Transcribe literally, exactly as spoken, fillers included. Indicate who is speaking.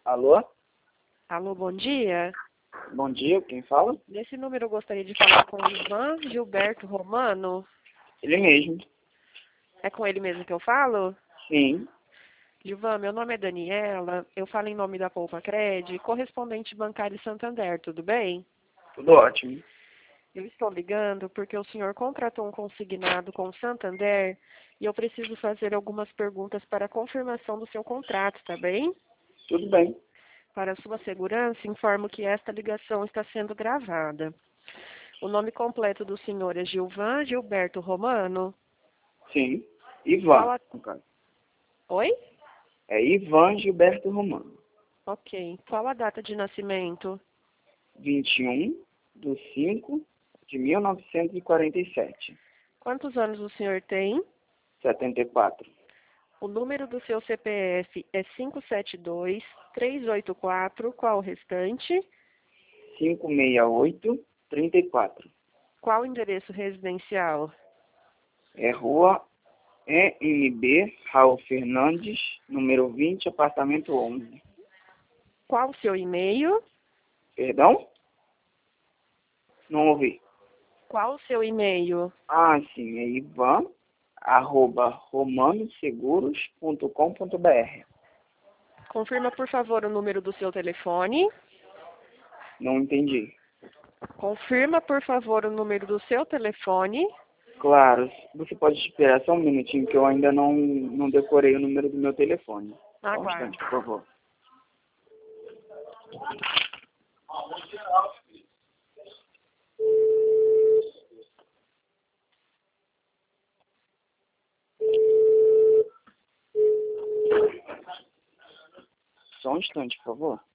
Speaker 1: Alô?
Speaker 2: Alô, bom dia.
Speaker 1: Bom dia, quem fala?
Speaker 2: Nesse número eu gostaria de falar com o Ivan Gilberto Romano.
Speaker 1: Ele mesmo.
Speaker 2: É com ele mesmo que eu falo?
Speaker 1: Sim.
Speaker 2: Gilvan, meu nome é Daniela, eu falo em nome da Poupa Cred, correspondente bancário Santander, tudo bem?
Speaker 1: Tudo ótimo.
Speaker 2: Eu estou ligando porque o senhor contratou um consignado com o Santander e eu preciso fazer algumas perguntas para a confirmação do seu contrato, tá bem?
Speaker 1: Tudo bem.
Speaker 2: Para sua segurança, informo que esta ligação está sendo gravada. O nome completo do senhor é Gilvan Gilberto Romano?
Speaker 1: Sim. Ivan.
Speaker 2: Qual a...
Speaker 1: no caso.
Speaker 2: Oi?
Speaker 1: É Ivan Gilberto Romano.
Speaker 2: Ok. Qual a data de nascimento?
Speaker 1: vinte e um de cinco de mil novecentos e quarenta e sete.
Speaker 2: Quantos anos o senhor tem?
Speaker 1: setenta e quatro.
Speaker 2: O número do seu C P F é cinco sete dois, três oito quatro. Qual o restante?
Speaker 1: cinco seis oito, trinta e quatro.
Speaker 2: Qual o endereço residencial?
Speaker 1: É Rua E M B Raul Fernandes, número vinte, apartamento onze.
Speaker 2: Qual o seu e-mail?
Speaker 1: Perdão? Não ouvi.
Speaker 2: Qual o seu e-mail?
Speaker 1: Ah, sim. É Ivan, arroba romanoseguros ponto com ponto br.
Speaker 2: Confirma, por favor, o número do seu telefone.
Speaker 1: Não entendi.
Speaker 2: Confirma, por favor, o número do seu telefone.
Speaker 1: Claro, você pode esperar só um minutinho que eu ainda não, não decorei o número do meu telefone. Só um
Speaker 2: Aguarde.
Speaker 1: instante, por favor. Só um instante, por favor.